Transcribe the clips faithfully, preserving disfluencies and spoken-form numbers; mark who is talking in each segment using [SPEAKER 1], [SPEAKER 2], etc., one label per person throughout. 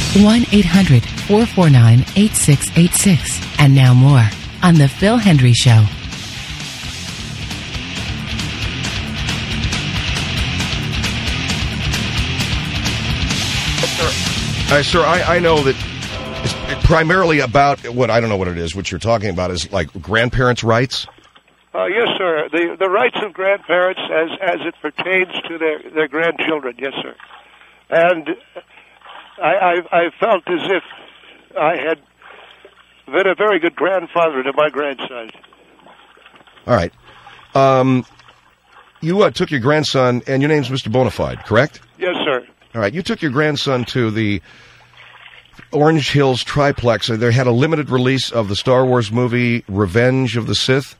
[SPEAKER 1] one eight hundred four four nine eight six eight six. And now more on The Phil Hendrie Show.
[SPEAKER 2] All right, sir, I, I know that it's primarily about what, I don't know what it is, what you're talking about is like grandparents' rights?
[SPEAKER 3] Uh, yes, sir. The the rights of grandparents as as it pertains to their, their grandchildren, yes, sir. And I, I, I felt as if I had been a very good grandfather to my grandson.
[SPEAKER 2] All right. Um, you uh, took your grandson, and your name's Mister Bonafide, correct?
[SPEAKER 3] Yes, sir.
[SPEAKER 2] All right. You took your grandson to the Orange Hills Triplex. They had a limited release of the Star Wars movie Revenge of the Sith.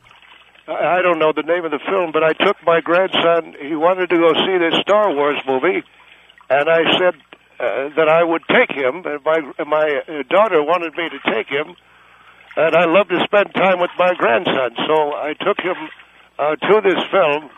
[SPEAKER 3] I don't know the name of the film, but I took my grandson. He wanted to go see this Star Wars movie, and I said uh, that I would take him. And my my daughter wanted me to take him, and I love to spend time with my grandson. So I took him uh, to this film,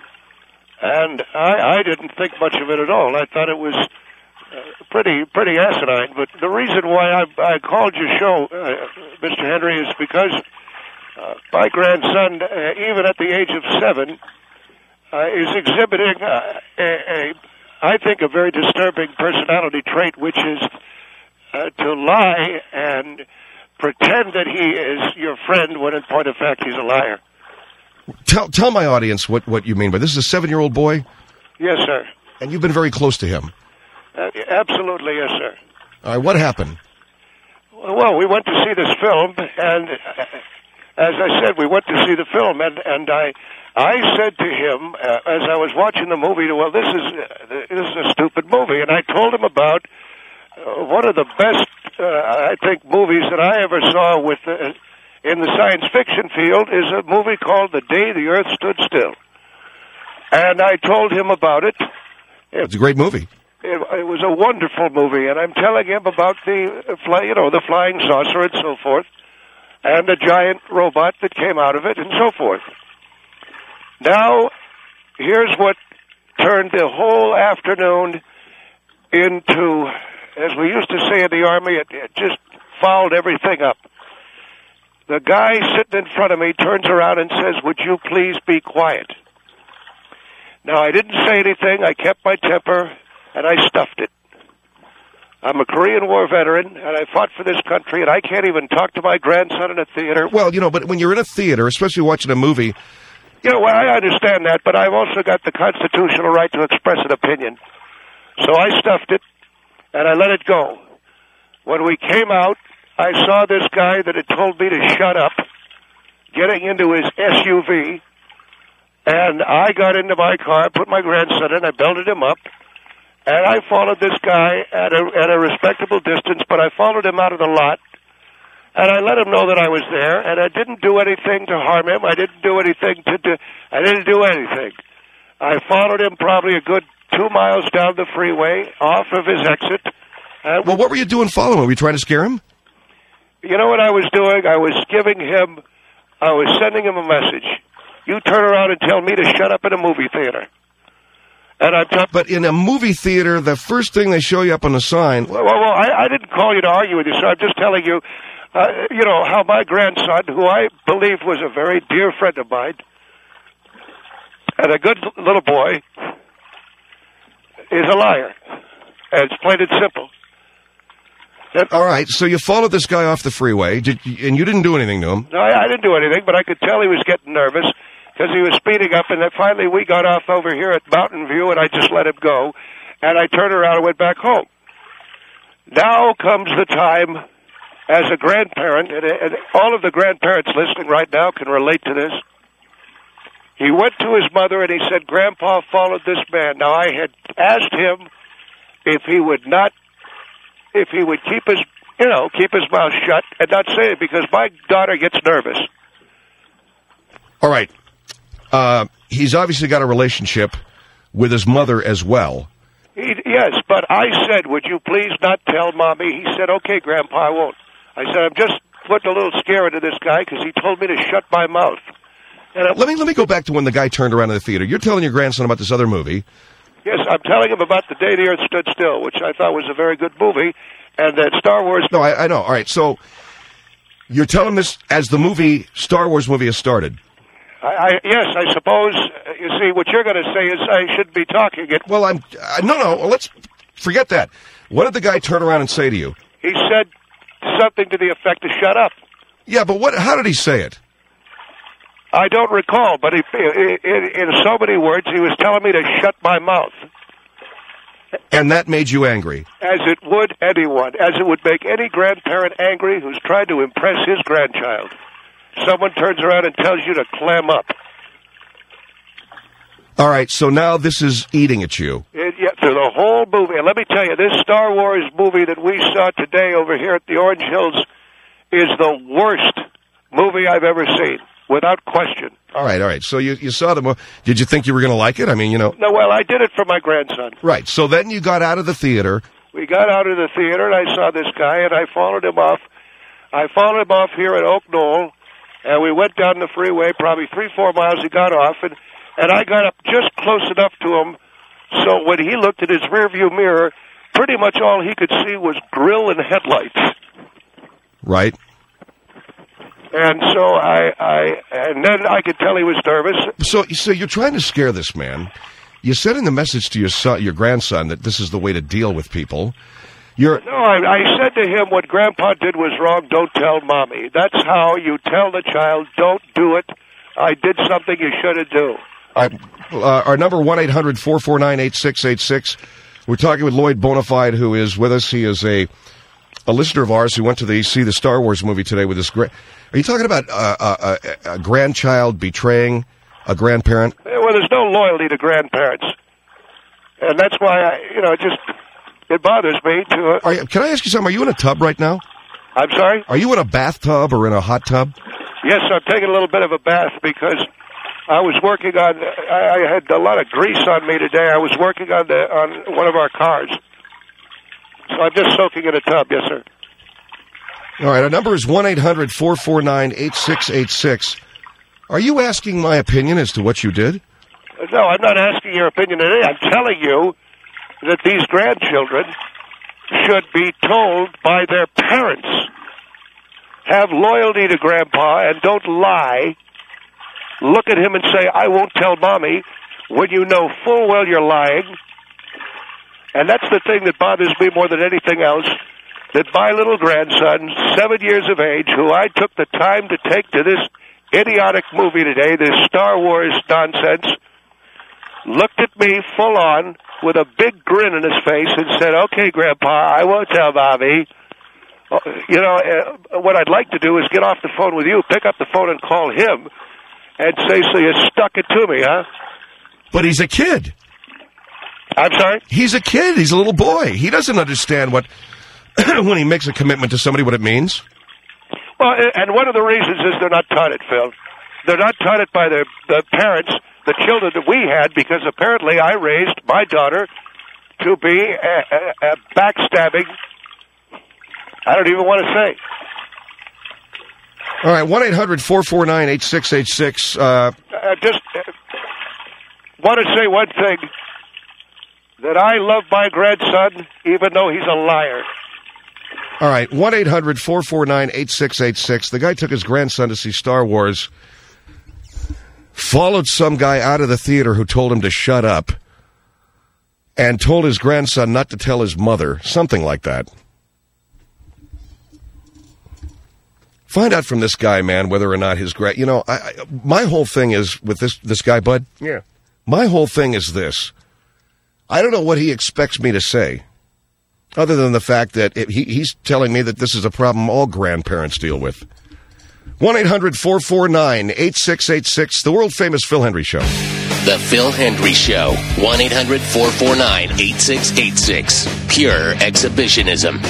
[SPEAKER 3] and I, I didn't think much of it at all. I thought it was uh, pretty pretty asinine. But the reason why I, I called your show, uh, Mister Hendrie, is because Uh, my grandson, uh, even at the age of seven, uh, is exhibiting, uh, a, a, I think, a very disturbing personality trait, which is uh, to lie and pretend that he is your friend when, in point of fact, he's a liar.
[SPEAKER 2] Tell tell my audience what, what you mean by this. Is a seven-year-old boy?
[SPEAKER 3] Yes, sir.
[SPEAKER 2] And you've been very close to him?
[SPEAKER 3] Uh, absolutely, yes, sir.
[SPEAKER 2] All right, what happened?
[SPEAKER 3] Well, we went to see this film, and Uh, as I said, we went to see the film, and, and I I said to him, uh, as I was watching the movie, well, this is, uh, this is a stupid movie, and I told him about uh, one of the best, uh, I think, movies that I ever saw with uh, in the science fiction field is a movie called The Day the Earth Stood Still. And I told him about it. it
[SPEAKER 2] it's a great movie.
[SPEAKER 3] It, it was a wonderful movie, and I'm telling him about the, fly, you know, the flying saucer and so forth, and the giant robot that came out of it, and so forth. Now, here's what turned the whole afternoon into, as we used to say in the Army, it, it just fouled everything up. The guy sitting in front of me turns around and says, "Would you please be quiet?" Now, I didn't say anything. I kept my temper, and I stuffed it. I'm a Korean War veteran, and I fought for this country, and I can't even talk to my grandson in a theater.
[SPEAKER 2] Well, you know, but when you're in a theater, especially watching a movie...
[SPEAKER 3] You know, well, I understand that, but I've also got the constitutional right to express an opinion. So I stuffed it, and I let it go. When we came out, I saw this guy that had told me to shut up, getting into his S U V, and I got into my car, put my grandson in, I belted him up, and I followed this guy at a at a respectable distance, but I followed him out of the lot, and I let him know that I was there, and I didn't do anything to harm him. I didn't do anything to do, I didn't do anything. I followed him probably a good two miles down the freeway, off of his exit. And
[SPEAKER 2] well, what were you doing following him? Were you trying to scare him?
[SPEAKER 3] You know what I was doing? I was giving him, I was sending him a message. You turn around and tell me to shut up in a movie theater. And I'm t-
[SPEAKER 2] but in a movie theater, the first thing they show you up on the sign...
[SPEAKER 3] Well, well, well I, I didn't call you to argue with you, sir. I'm just telling you, uh, you know, how my grandson, who I believe was a very dear friend of mine, and a good little boy, is a liar. And it's plain and simple. And,
[SPEAKER 2] all right, so you followed this guy off the freeway, did you, and you didn't do anything to him?
[SPEAKER 3] No, I, I didn't do anything, but I could tell he was getting nervous, because he was speeding up, and then finally we got off over here at Mountain View, and I just let him go, and I turned around and went back home. Now comes the time, as a grandparent, and, and all of the grandparents listening right now can relate to this. He went to his mother, and he said, "Grandpa followed this man." Now, I had asked him if he would not, if he would keep his, you know, keep his mouth shut and not say it, because my daughter gets nervous.
[SPEAKER 2] All right. Uh, he's obviously got a relationship with his mother as well.
[SPEAKER 3] He, yes, but I said, "Would you please not tell Mommy?" He said, "Okay, Grandpa, I won't." I said, "I'm just putting a little scare into this guy because he told me to shut my mouth." And I,
[SPEAKER 2] let me let me go back to when the guy turned around in the theater. You're telling your grandson about this other movie,
[SPEAKER 3] Yes, I'm telling him about The Day the Earth Stood Still, which I thought was a very good movie, and that Star Wars...
[SPEAKER 2] No, I, I know. All right, so you're telling this as the movie, Star Wars movie has started.
[SPEAKER 3] I, I, yes, I suppose, uh, you see, what you're going to say is I shouldn't be talking it.
[SPEAKER 2] Well, I'm... Uh, no, no, let's forget that. What did the guy turn around and say to you?
[SPEAKER 3] He said something to the effect of shut up.
[SPEAKER 2] Yeah, but what? How did he say it?
[SPEAKER 3] I don't recall, but he, in, in so many words, he was telling me to shut my mouth.
[SPEAKER 2] And that made you angry?
[SPEAKER 3] As it would anyone, as it would make any grandparent angry who's tried to impress his grandchild. Someone turns around and tells you to clam up.
[SPEAKER 2] All right, so now this is eating at you.
[SPEAKER 3] It, yeah, through the whole movie. And let me tell you, this Star Wars movie that we saw today over here at the Orange Hills is the worst movie I've ever seen. Without question.
[SPEAKER 2] All right, all right. So you, you saw the movie. Did you think you were going to like it? I mean, you know.
[SPEAKER 3] No, well, I did it for my grandson.
[SPEAKER 2] Right. So then you got out of the theater.
[SPEAKER 3] We got out of the theater, and I saw this guy, and I followed him off. I followed him off here at Oak Knoll, and we went down the freeway, probably three, four miles. He got off, and, and I got up just close enough to him, so when he looked at his rearview mirror, pretty much all he could see was grill and headlights.
[SPEAKER 2] Right.
[SPEAKER 3] And so I, I, and then I could tell he was nervous.
[SPEAKER 2] So, so you're trying to scare this man. You said in the message to your son, your grandson, that this is the way to deal with people. You're
[SPEAKER 3] no, I, I said to him, what Grandpa did was wrong. Don't tell Mommy. That's how you tell the child, don't do it. I did something you shouldn't do.
[SPEAKER 2] All right, uh, our number one eight hundred four four nine eight six eight six. We're talking with Lloyd Bonafide, who is with us. He is a a listener of ours who went to the see the Star Wars movie today with his great. Are you talking about uh, a, a grandchild betraying a grandparent?
[SPEAKER 3] Well, there's no loyalty to grandparents. And that's why, I, you know, it just, it bothers me to... Uh,
[SPEAKER 2] are you, can I ask you something? Are you in a tub right now?
[SPEAKER 3] I'm sorry?
[SPEAKER 2] Are you in a bathtub or in a hot tub?
[SPEAKER 3] Yes, I'm taking a little bit of a bath because I was working on, I, I had a lot of grease on me today. I was working on the on one of our cars. So I'm just soaking in a tub, yes, sir.
[SPEAKER 2] All right, our number is one eight hundred four four nine eight six eight six. Are you asking my opinion as to what you did?
[SPEAKER 3] No, I'm not asking your opinion today. I'm telling you that these grandchildren should be told by their parents. Have loyalty to Grandpa and don't lie. Look at him and say, I won't tell Mommy, when you know full well you're lying. And that's the thing that bothers me more than anything else. That my little grandson, seven years of age, who I took the time to take to this idiotic movie today, this Star Wars nonsense, looked at me full on with a big grin on his face and said, okay, Grandpa, I won't tell Mommy. You know, uh, what I'd like to do is get off the phone with you, pick up the phone and call him and say, so you stuck it to me, huh?
[SPEAKER 2] But he's a kid.
[SPEAKER 3] I'm sorry?
[SPEAKER 2] He's a kid. He's a little boy. He doesn't understand what... when he makes a commitment to somebody, what it means?
[SPEAKER 3] Well, and one of the reasons is they're not taught it, Phil. They're not taught it by their the parents, the children that we had, because apparently I raised my daughter to be a, a, a backstabbing. I don't even want to say.
[SPEAKER 2] All right, one eight hundred four four nine eight six eight six. Uh,
[SPEAKER 3] uh, just uh, want to say one thing, that I love my grandson, even though he's a liar.
[SPEAKER 2] All right, one eight hundred four four nine eight six eight six. The guy took his grandson to see Star Wars, followed some guy out of the theater who told him to shut up, and told his grandson not to tell his mother, something like that. Find out from this guy, man, whether or not his grand... You know, I, I, my whole thing is, with this, this guy, Bud,
[SPEAKER 3] yeah.
[SPEAKER 2] my whole thing is this. I don't know what he expects me to say. Other than the fact that it, he, he's telling me that this is a problem all grandparents deal with. one eight hundred four four nine eight six eight six, the world-famous Phil Hendrie Show.
[SPEAKER 4] The Phil Hendrie Show. one eight hundred four four nine eight six eight six. Pure exhibitionism.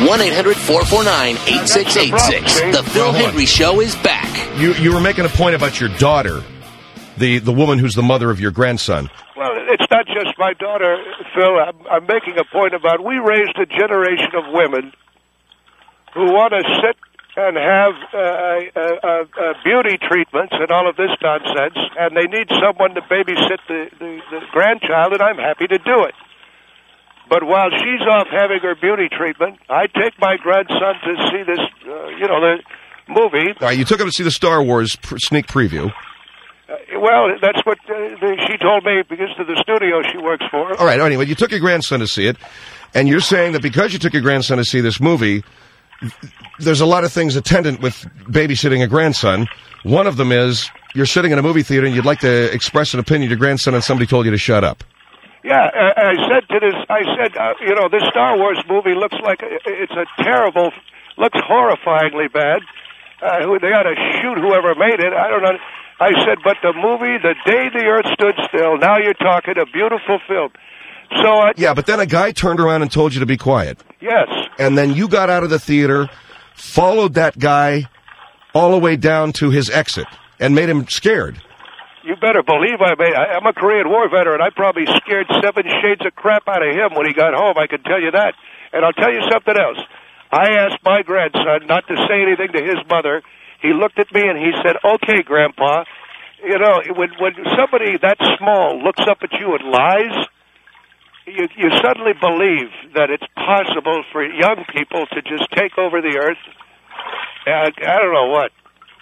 [SPEAKER 4] one eight hundred four four nine eight six eight six. The Phil Hendry Show is back.
[SPEAKER 2] You you were making a point about your daughter, the, the woman who's the mother of your grandson.
[SPEAKER 3] Well, it's not just my daughter, Phil. I'm, I'm making a point about we raised a generation of women who want to sit and have uh, uh, uh, uh, beauty treatments and all of this nonsense, and they need someone to babysit the, the, the grandchild, and I'm happy to do it. But while she's off having her beauty treatment, I take my grandson to see this, uh, you know, the movie.
[SPEAKER 2] All right, you took him to see the Star Wars pr- sneak preview.
[SPEAKER 3] Uh, well, that's what uh, the, she told me because of the studio she works for.
[SPEAKER 2] All right, anyway, you took your grandson to see it, and you're saying that because you took your grandson to see this movie, there's a lot of things attendant with babysitting a grandson. One of them is you're sitting in a movie theater and you'd like to express an opinion to your grandson and somebody told you to shut up.
[SPEAKER 3] Yeah, I, I said to this, I said, uh, you know, this Star Wars movie looks like a, it's a terrible, looks horrifyingly bad. Uh, who they ought to shoot whoever made it. I don't know. I said, but the movie, The Day the Earth Stood Still, now you're talking a beautiful film. So I,
[SPEAKER 2] yeah, but then a guy turned around and told you to be quiet.
[SPEAKER 3] Yes.
[SPEAKER 2] And then you got out of the theater, followed that guy all the way down to his exit, and made him scared.
[SPEAKER 3] You better believe I made. I, I'm a Korean War veteran. I probably scared seven shades of crap out of him when he got home. I can tell you that. And I'll tell you something else. I asked my grandson not to say anything to his mother. He looked at me and he said, "Okay, Grandpa." You know, when when somebody that small looks up at you and lies, you, you suddenly believe that it's possible for young people to just take over the earth. Uh, I don't know what.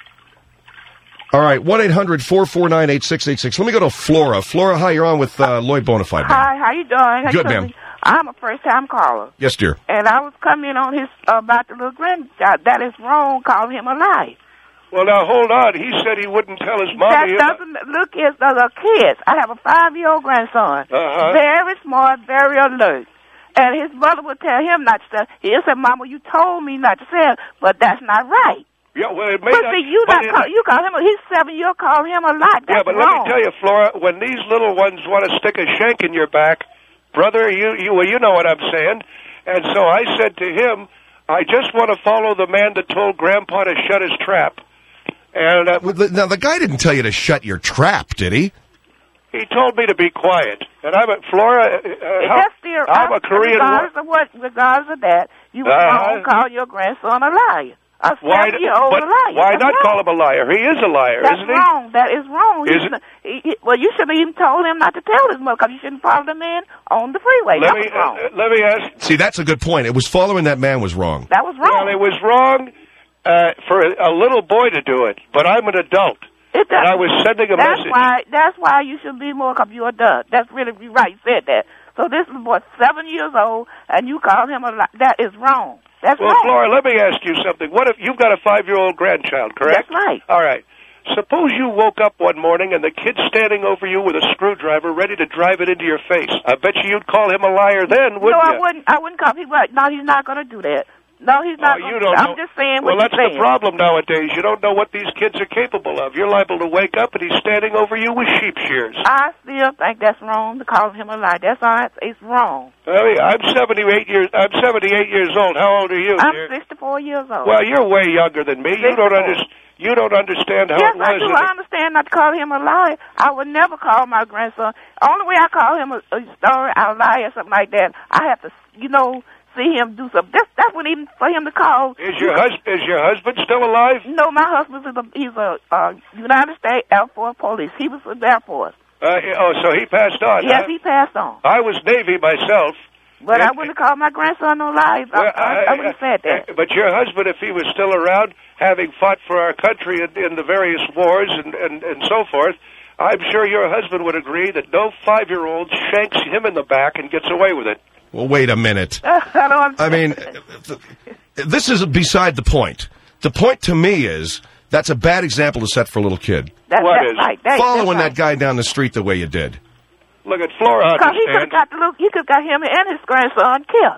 [SPEAKER 2] All right, one eight hundred four four nine eight six eight six. Let me go to Flora. Flora, hi, you're on with uh, Lloyd Bonafide.
[SPEAKER 5] Hi, how you doing? How
[SPEAKER 2] Good,
[SPEAKER 5] you
[SPEAKER 2] ma'am.
[SPEAKER 5] doing? I'm a first-time caller.
[SPEAKER 2] Yes, dear.
[SPEAKER 5] And I was coming on his uh, about the little grandchild. That is wrong, calling him a lie.
[SPEAKER 3] Well, now, hold on. He said he wouldn't tell his mommy.
[SPEAKER 5] That doesn't look as the little kids. I have a five-year-old grandson.
[SPEAKER 3] Uh-huh.
[SPEAKER 5] Very smart, very alert. And his mother would tell him not to say. He said, "Mama, you told me not to say it, but that's not right."
[SPEAKER 3] Yeah, well, it may
[SPEAKER 5] but
[SPEAKER 3] not,
[SPEAKER 5] see, you
[SPEAKER 3] but
[SPEAKER 5] not
[SPEAKER 3] it,
[SPEAKER 5] call, you call him. He's seven. You call him a lie. That's
[SPEAKER 3] yeah, but
[SPEAKER 5] wrong.
[SPEAKER 3] let me tell you, Flora, when these little ones want to stick a shank in your back, brother, you you well, you know what I'm saying. And so I said to him, I just want to follow the man that told Grandpa to shut his trap. And uh,
[SPEAKER 2] Well, the, now, the guy didn't tell you to shut your trap, did he?
[SPEAKER 3] he told me to be quiet. And I'm at Flora. Uh, how,
[SPEAKER 5] That's still,
[SPEAKER 3] I'm a Korean.
[SPEAKER 5] Regardless of what, regardless of that, you
[SPEAKER 3] Uh,
[SPEAKER 5] won't call your grandson a liar. A
[SPEAKER 3] Why,
[SPEAKER 5] seven-year-old
[SPEAKER 3] but
[SPEAKER 5] a liar.
[SPEAKER 3] why
[SPEAKER 5] That's
[SPEAKER 3] not
[SPEAKER 5] wrong.
[SPEAKER 3] call him a liar? He is a liar,
[SPEAKER 5] That's
[SPEAKER 3] isn't he?
[SPEAKER 5] wrong. That is wrong.
[SPEAKER 3] Is
[SPEAKER 5] You shouldn't- he, he, well, you shouldn't have even told him not to tell his mother because you shouldn't follow the man on the freeway.
[SPEAKER 3] Let
[SPEAKER 5] that
[SPEAKER 3] me
[SPEAKER 5] was wrong.
[SPEAKER 3] uh, let me ask.
[SPEAKER 2] See, that's a good point. It was following that man was wrong.
[SPEAKER 5] that was wrong.
[SPEAKER 3] Well, it was wrong uh, for a, a little boy to do it, but I'm an adult.
[SPEAKER 5] It
[SPEAKER 3] And I was sending a
[SPEAKER 5] that's
[SPEAKER 3] message.
[SPEAKER 5] Why, that's why you should be more because you're adult. That's really you're right. You said that. So this is boy seven years old, and you call him a li- that is wrong. That's
[SPEAKER 3] Well,
[SPEAKER 5] wrong.
[SPEAKER 3] Flora, let me ask you something. What if you've got a five-year-old grandchild, correct?
[SPEAKER 5] That's right.
[SPEAKER 3] All right. Suppose you woke up one morning and the kid's standing over you with a screwdriver ready to drive it into your face. I bet you you'd call him a liar then, wouldn't
[SPEAKER 5] no,
[SPEAKER 3] you?
[SPEAKER 5] I wouldn't. I wouldn't call him. No, he's not going to do that. No, he's not.
[SPEAKER 3] Oh, you
[SPEAKER 5] gonna
[SPEAKER 3] don't
[SPEAKER 5] do that.
[SPEAKER 3] know.
[SPEAKER 5] I'm just saying
[SPEAKER 3] Well,
[SPEAKER 5] what
[SPEAKER 3] that's
[SPEAKER 5] you're
[SPEAKER 3] the
[SPEAKER 5] saying.
[SPEAKER 3] problem nowadays. You don't know what these kids are capable of. You're liable to wake up and he's standing over you with sheep shears.
[SPEAKER 5] I still think that's wrong to call him a lie. That's all. It's, it's wrong.
[SPEAKER 3] I mean, I'm seventy-eight years. I'm seventy-eight years old. How old are you,
[SPEAKER 5] I'm
[SPEAKER 3] dear?
[SPEAKER 5] sixty-four years old.
[SPEAKER 3] Well, you're way younger than me. You don't
[SPEAKER 5] sixty-four.
[SPEAKER 3] understand. You don't understand how
[SPEAKER 5] yes,
[SPEAKER 3] it was.
[SPEAKER 5] I do.
[SPEAKER 3] in the-
[SPEAKER 5] I understand not to call him a liar. I would never call my grandson. Only way I call him a, a story, a lie, or something like that, I have to, you know, see him do something. That's that's what even for him to call.
[SPEAKER 3] Is your hus- Is your husband still alive?
[SPEAKER 5] No, my husband is a he's a uh, United States Air Force police. He was in the Air Force.
[SPEAKER 3] Uh, oh, so he passed on.
[SPEAKER 5] Yes,
[SPEAKER 3] huh?
[SPEAKER 5] he passed on.
[SPEAKER 3] I was Navy myself.
[SPEAKER 5] But
[SPEAKER 3] Yeah.
[SPEAKER 5] I wouldn't call my grandson no lies. I,
[SPEAKER 3] Well,
[SPEAKER 5] I, I wouldn't have said that.
[SPEAKER 3] But your husband, if he was still around, having fought for our country in, in the various wars and, and, and so forth, I'm sure your husband would agree that no five-year-old shanks him in the back and gets away with it.
[SPEAKER 2] Well, wait a minute.
[SPEAKER 5] I don't
[SPEAKER 2] I mean, this is beside the point. The point to me is that's a bad example to set for a little kid.
[SPEAKER 5] That's,
[SPEAKER 3] What
[SPEAKER 5] that's
[SPEAKER 3] is?
[SPEAKER 5] right. That,
[SPEAKER 2] Following
[SPEAKER 5] that's
[SPEAKER 2] that guy down the street the way you did.
[SPEAKER 3] Look at Flora.
[SPEAKER 5] Because he could have
[SPEAKER 3] Understand?
[SPEAKER 5] got the little, he could have got him and his grandson killed.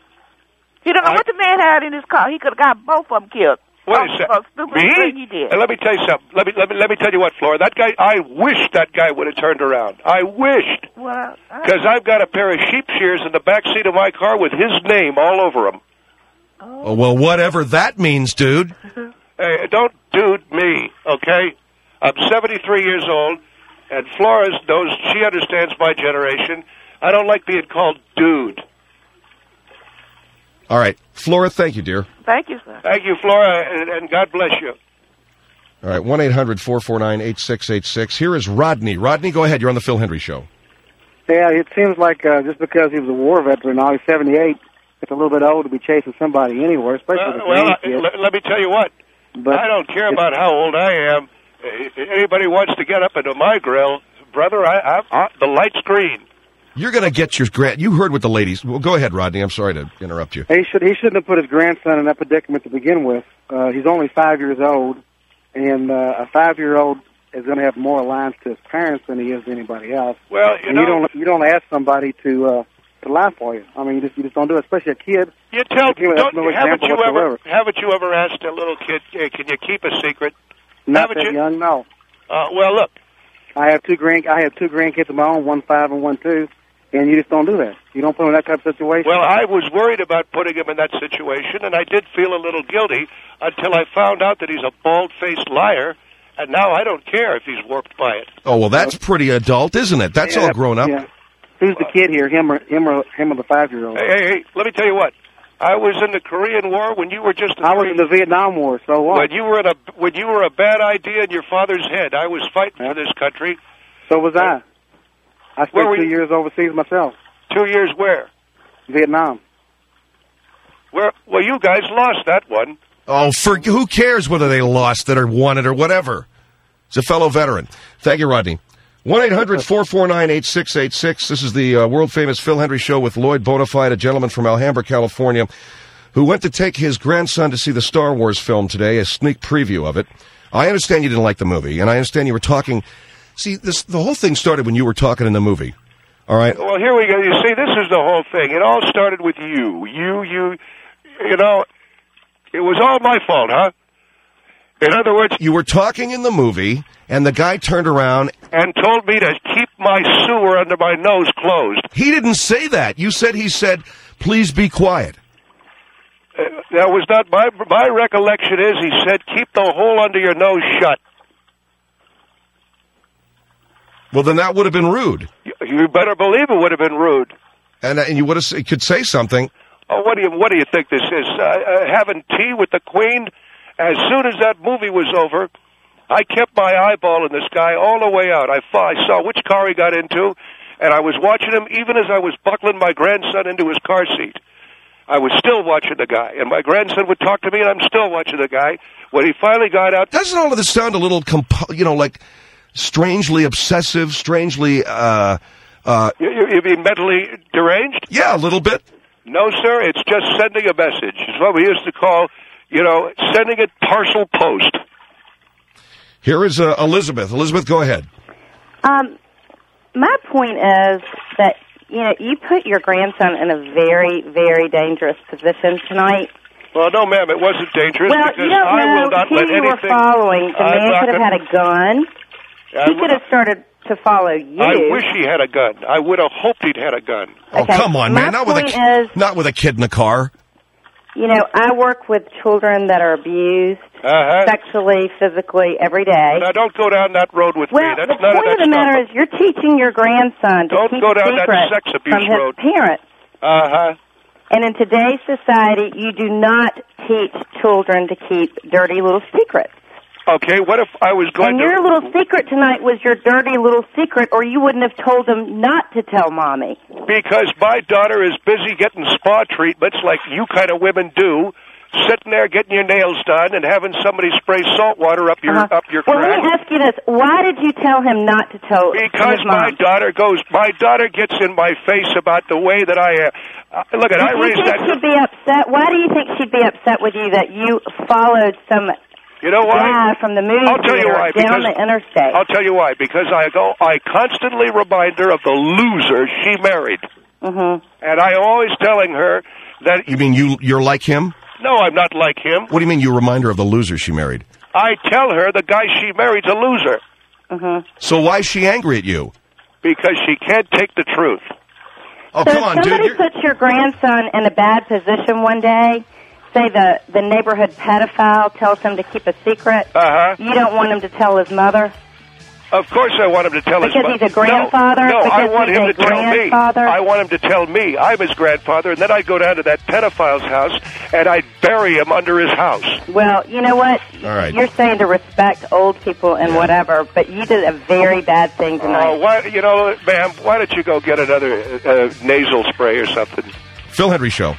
[SPEAKER 5] He don't know
[SPEAKER 3] I-
[SPEAKER 5] what the man had in his car. He could have got both of them killed.
[SPEAKER 3] Wait
[SPEAKER 5] Oh,
[SPEAKER 3] a second.
[SPEAKER 5] for a stupid
[SPEAKER 3] Me?
[SPEAKER 5] thing he did.
[SPEAKER 3] And let me tell you something. Let me let me let me tell you what, Flora. That guy. I wish that guy would have turned around. I wished.
[SPEAKER 5] Well, I-
[SPEAKER 3] Because I've got a pair of sheep shears in the back seat of my car with his name all over them.
[SPEAKER 2] Oh, well, whatever that means, dude.
[SPEAKER 3] Hey, don't dude me, okay? I'm seventy-three years old, and Flora knows, she understands my generation. I don't like being called dude.
[SPEAKER 2] All right. Flora, thank you, dear.
[SPEAKER 5] Thank you, sir.
[SPEAKER 3] Thank you, Flora, and, and God bless you.
[SPEAKER 2] All right, one eight hundred four four nine eight six eight six. Here is Rodney. Rodney, go ahead. You're on the Phil Hendry Show.
[SPEAKER 6] Yeah, it seems like uh, just because he was a war veteran, now he's seventy-eight, it's a little bit old to be chasing somebody anywhere, especially
[SPEAKER 3] Well,
[SPEAKER 6] with a
[SPEAKER 3] well
[SPEAKER 6] grandkid.
[SPEAKER 3] let, let me tell you what.
[SPEAKER 6] But
[SPEAKER 3] I don't care about how old I am. Uh, Anybody wants to get up into my grill, brother, I, I, I, the light's green.
[SPEAKER 2] You're going to get your grant. You heard what the ladies. Well, go ahead, Rodney. I'm sorry to interrupt you.
[SPEAKER 6] He should he shouldn't have put his grandson in that predicament to begin with. Uh, he's only five years old, and uh, a five-year-old is going to have more alliance to his parents than he is to anybody else.
[SPEAKER 3] Well, you
[SPEAKER 6] and
[SPEAKER 3] know,
[SPEAKER 6] you don't you don't ask somebody to uh, to lie for you. I mean, you just you just don't do it, especially a kid.
[SPEAKER 3] you tell
[SPEAKER 6] You have
[SPEAKER 3] don't,
[SPEAKER 6] no
[SPEAKER 3] haven't
[SPEAKER 6] example
[SPEAKER 3] you ever
[SPEAKER 6] whatsoever.
[SPEAKER 3] haven't you ever asked a little kid, hey, can you keep a secret?
[SPEAKER 6] Not
[SPEAKER 3] Haven't
[SPEAKER 6] that
[SPEAKER 3] you?
[SPEAKER 6] young, no.
[SPEAKER 3] Uh, well, look,
[SPEAKER 6] I have two grand I have two grandkids of my own, one five and one two, and you just don't do that. You don't put them in that type of situation.
[SPEAKER 3] well, I was worried about putting him in that situation, and I did feel a little guilty until I found out that he's a bald-faced liar, and now I don't care if he's warped by it.
[SPEAKER 2] Oh, well, that's pretty adult, isn't it? That's
[SPEAKER 6] Yeah,
[SPEAKER 2] all grown up.
[SPEAKER 6] Yeah. Who's the kid here? Him or him or him or the five year old?
[SPEAKER 3] Hey, hey, hey, let me tell you what. I was in the Korean War when you were just a
[SPEAKER 6] I was
[SPEAKER 3] three-
[SPEAKER 6] in the Vietnam War, so what?
[SPEAKER 3] when you were in a when you were a bad idea in your father's head. I was fighting for this country.
[SPEAKER 6] So was I. I
[SPEAKER 3] Where
[SPEAKER 6] spent
[SPEAKER 3] were
[SPEAKER 6] two
[SPEAKER 3] you?
[SPEAKER 6] years overseas myself.
[SPEAKER 3] Two years where?
[SPEAKER 6] Vietnam.
[SPEAKER 3] Where? Well, you guys lost that one.
[SPEAKER 2] Oh, for who cares whether they lost it or won it or whatever? It's a fellow veteran. Thank you, Rodney. one eight hundred four four nine eight six eight six. This is the uh, world-famous Phil Hendry Show with Lloyd Bonafide, a gentleman from Alhambra, California, who went to take his grandson to see the Star Wars film today, a sneak preview of it. I understand you didn't like the movie, and I understand you were talking... See, this the whole thing started when you were talking in the movie, all right?
[SPEAKER 3] Well, here we go. You see, this is the whole thing. It all started with you. You, you, you know, it was all my fault, huh? In other words,
[SPEAKER 2] You were talking in the movie, and the guy turned around.
[SPEAKER 3] and told me to keep my sewer under my nose closed.
[SPEAKER 2] He didn't say that. You said he said, please be quiet.
[SPEAKER 3] Uh, that was not my my recollection. Is he said keep the hole under your nose shut.
[SPEAKER 2] Well, then that would have been rude.
[SPEAKER 3] You, you better believe it would have been rude.
[SPEAKER 2] And, uh, and you would have could say something.
[SPEAKER 3] Oh, what do you what do you think this is? Uh, uh, having tea with the Queen? As soon as that movie was over, I kept my eyeball in this guy all the way out. I, saw, I saw which car he got into, and I was watching him even as I was buckling my grandson into his car seat. I was still watching the guy, and my grandson would talk to me, and I'm still watching the guy. When he finally got out,
[SPEAKER 2] Doesn't all of this sound a little, comp- you know, like strangely obsessive, strangely, uh, uh,
[SPEAKER 3] you, you, you mean mentally deranged?
[SPEAKER 2] yeah, a little bit.
[SPEAKER 3] No, sir. It's just sending a message. It's what we used to call, you know, sending it parcel post.
[SPEAKER 2] Here is uh, Elizabeth. Elizabeth, go ahead.
[SPEAKER 7] Um, my point is that, you know, you put your grandson in a very, very dangerous position tonight.
[SPEAKER 3] Well, no, ma'am, it wasn't dangerous
[SPEAKER 7] Well,
[SPEAKER 3] because
[SPEAKER 7] you don't
[SPEAKER 3] I
[SPEAKER 7] know
[SPEAKER 3] will not
[SPEAKER 7] who
[SPEAKER 3] let
[SPEAKER 7] you were
[SPEAKER 3] anything.
[SPEAKER 7] following. The
[SPEAKER 3] I'm
[SPEAKER 7] man
[SPEAKER 3] not
[SPEAKER 7] could have
[SPEAKER 3] gonna-
[SPEAKER 7] had a gun.
[SPEAKER 3] I
[SPEAKER 7] He
[SPEAKER 3] w-
[SPEAKER 7] could have started to follow you.
[SPEAKER 3] I wish he had a gun. I would have hoped he'd had a gun.
[SPEAKER 2] Oh,
[SPEAKER 7] Okay,
[SPEAKER 2] come on,
[SPEAKER 7] my
[SPEAKER 2] man. Not with a
[SPEAKER 7] point
[SPEAKER 2] ki-
[SPEAKER 7] is-
[SPEAKER 2] not with a kid in the car.
[SPEAKER 7] You know, I work with children that are abused
[SPEAKER 3] Uh-huh.
[SPEAKER 7] sexually, physically, every day.
[SPEAKER 3] Now, don't go down that road with
[SPEAKER 7] Well,
[SPEAKER 3] me. That's
[SPEAKER 7] the
[SPEAKER 3] none
[SPEAKER 7] point
[SPEAKER 3] of
[SPEAKER 7] of
[SPEAKER 3] that
[SPEAKER 7] the matter
[SPEAKER 3] stuff.
[SPEAKER 7] is you're teaching your grandson to
[SPEAKER 3] Don't
[SPEAKER 7] keep
[SPEAKER 3] go down that
[SPEAKER 7] secrets
[SPEAKER 3] sex abuse
[SPEAKER 7] from his
[SPEAKER 3] road.
[SPEAKER 7] parents.
[SPEAKER 3] Uh-huh.
[SPEAKER 7] And in today's society, you do not teach children to keep dirty little secrets.
[SPEAKER 3] Okay, what if I was going
[SPEAKER 7] And
[SPEAKER 3] to...
[SPEAKER 7] your little secret tonight was your dirty little secret, or you wouldn't have told them not to tell Mommy.
[SPEAKER 3] Because my daughter is busy getting spa treatments like you kind of women do, sitting there getting your nails done and having somebody spray salt water up your
[SPEAKER 7] Uh-huh.
[SPEAKER 3] up your
[SPEAKER 7] Well, let
[SPEAKER 3] crack.
[SPEAKER 7] me ask you this. Why did you tell him not to tell
[SPEAKER 3] Because
[SPEAKER 7] his
[SPEAKER 3] my
[SPEAKER 7] mom?
[SPEAKER 3] daughter goes, my daughter gets in my face about the way that I. Uh, uh, look at,
[SPEAKER 7] Do
[SPEAKER 3] I
[SPEAKER 7] you
[SPEAKER 3] raised
[SPEAKER 7] think
[SPEAKER 3] that.
[SPEAKER 7] she'd be upset? Why do you think she'd be upset with you that you followed some
[SPEAKER 3] You know why?
[SPEAKER 7] guy from the movie
[SPEAKER 3] I'll tell you
[SPEAKER 7] theater
[SPEAKER 3] why.
[SPEAKER 7] down
[SPEAKER 3] Because
[SPEAKER 7] the interstate?
[SPEAKER 3] I'll tell you why. Because I go, I constantly remind her of the loser she married,
[SPEAKER 7] Mm-hmm.
[SPEAKER 3] and I always telling her that.
[SPEAKER 2] You mean you you're like him?
[SPEAKER 3] No, I'm not like him.
[SPEAKER 2] What do you mean you remind her of the loser she married?
[SPEAKER 3] I tell her the guy she married's a loser
[SPEAKER 7] Mm-hmm.
[SPEAKER 2] So why is she angry at you?
[SPEAKER 3] because she can't take the truth.
[SPEAKER 2] Oh,
[SPEAKER 7] So
[SPEAKER 2] come on,
[SPEAKER 7] if
[SPEAKER 2] dude.
[SPEAKER 7] somebody
[SPEAKER 2] You're-
[SPEAKER 7] puts your grandson in a bad position one day, say the, the neighborhood pedophile tells him to keep a secret,
[SPEAKER 3] Uh-huh.
[SPEAKER 7] you don't want him to tell his mother?
[SPEAKER 3] Of course I want him to tell
[SPEAKER 7] Because
[SPEAKER 3] his mother.
[SPEAKER 7] he's a grandfather?
[SPEAKER 3] No, no
[SPEAKER 7] Because
[SPEAKER 3] I want
[SPEAKER 7] he's
[SPEAKER 3] him
[SPEAKER 7] a
[SPEAKER 3] to tell me.
[SPEAKER 7] grandfather?
[SPEAKER 3] I want him to tell me. I'm his grandfather, and then I'd go down to that pedophile's house, and I'd bury him under his house.
[SPEAKER 7] Well, you know what?
[SPEAKER 2] All right.
[SPEAKER 7] You're saying to respect old people and whatever, but you did a very bad thing tonight.
[SPEAKER 3] Oh, why, you know, ma'am, why don't you go get another uh, nasal spray or something?
[SPEAKER 2] Phil Hendry Show.